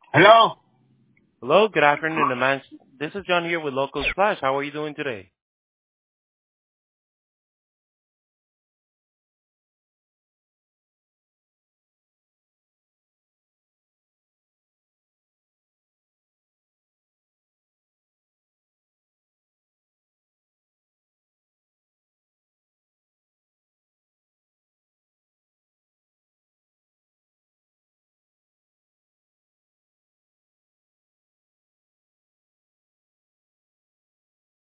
Hello? Hello, good afternoon, man. This is John here with Local Flash. How are you doing today?